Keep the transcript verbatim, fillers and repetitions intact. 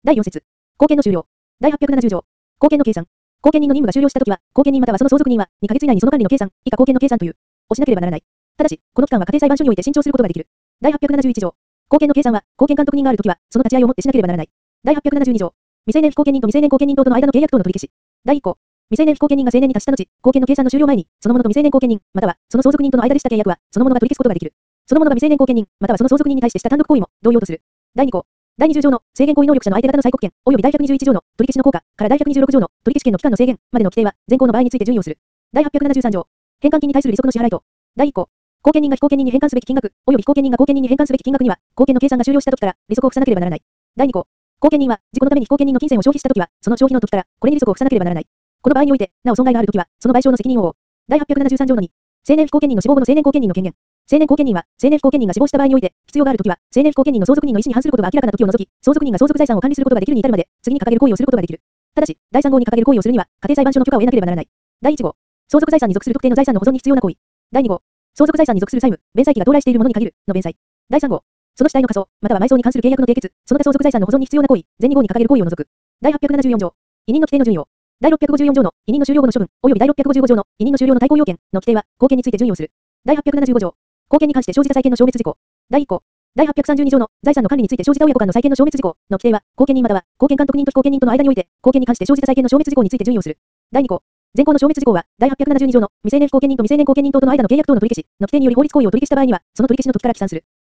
だいよん節。後見の終了。だいはっぴゃくななじゅう条。後見の計算。後見人の任務が終了したときは、後見人またはその相続人は、にかげつ以内にその管理の計算、以下後見の計算という、をしなければならない。ただし、この期間は家庭裁判所において伸長することができる。だいはっぴゃくななじゅういち条。後見の計算は、後見監督人があるときは、その立ち会いをもってしなければならない。だいはっぴゃくななじゅうに条。未成年非後見人と未成年後見人等との間の契約等の取り消し。だいいっ項。未成年非後見人が成年に達した後、後見の計算の終了前に、その者と未成年後見人、または、その相続人との間でした契約は、その者が取り消すことができる。その者が未成年後見人、またはその相続人に対してした単独行為も、同様とする。だいに項。だいにじゅう条の制限行為能力者の相手方の催告権、及びだいひゃくにじゅういち条の取り消しの効果からだいひゃくにじゅうろく条の取り消し権の期間の制限までの規定は、前項の場合について順位をする。だいはっぴゃくななじゅうさん条。返還金に対する利息の支払いと。だいいっ項。後見人が非後見人に返還すべき金額、及び非後見人が後見人に返還すべき金額には、後見の計算が終了した時から利息を付さなければならない。だいに項。後見人は、自己のために非後見人の金銭を消費した時は、その消費の時から、これに利息を付さなければならない。この場合において、なお損害がある時は、その賠償の責任を負う。だいはっぴゃくななじゅうさん条のに。成年非後見人の死亡後の成年後見人の権限。成年後見人は、成年非後見人が死亡した場合において、必要がある時は、成年非後見人の相続人の意思に反することが明らかな時を除き、相続人が相続財産を管理することができるに至るまで、次に掲げる行為をすることができる。ただし、だいさん号に掲げる行為をするには、家庭裁判所の許可を得なければならない。だいいち号。相続財産に属する特定の財産の保存に必要な行為。だいに号。相続財産に属する債務、弁済期が到来しているものに限る、の弁済。だいさん号。その主体の仮想、または埋葬に関する契約の締結、その他相続財産の保存に必要な行為、前に号に掲げる行為を除く。だいはっぴゃくななじゅうよん条。委任の規定の順位を。だいろっぴゃくごじゅうよん条の委任の終了後の処分、及びだいろっぴゃくごじゅうご条の委任の終了の対抗要件の規定は、後見について順位をする。だいはっぴゃくななじゅうご条。後見に関して生じた債権の消滅事項。だいいっ項。だいはっぴゃくさんじゅうに条の財産の管理について生じた親子間の債権の消滅事項の規定は、後見人または後見監督人と非後見人との間において、後見に関して生じた債権の消滅事項について順位をする。だいに項。前項の消滅事項は、だいはっぴゃくななじゅうに条の未成年非後見人と未成年後見人等との間の契約等の取り消しの規定により法律行為を取り消した場合には、その取り消しの時から起算する。